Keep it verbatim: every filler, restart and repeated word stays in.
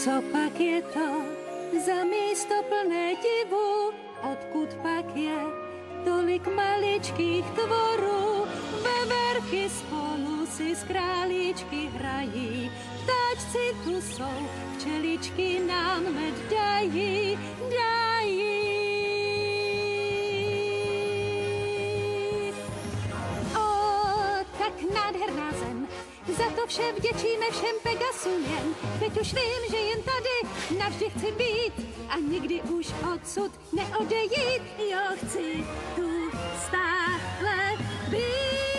Co pak je to za místo plné divu, odkud pak je tolik maličkých tvorů? Veverky spolu si z králíčky hrají, ptáčci tu jsou, včeličky nám med dají, dají. O, tak nádherná zem, za to vše vděčíme všem Pegasům jen. Teď už vím, že jen tady navždy chci být a nikdy už odsud neodejít. Jo, chci tu stále být.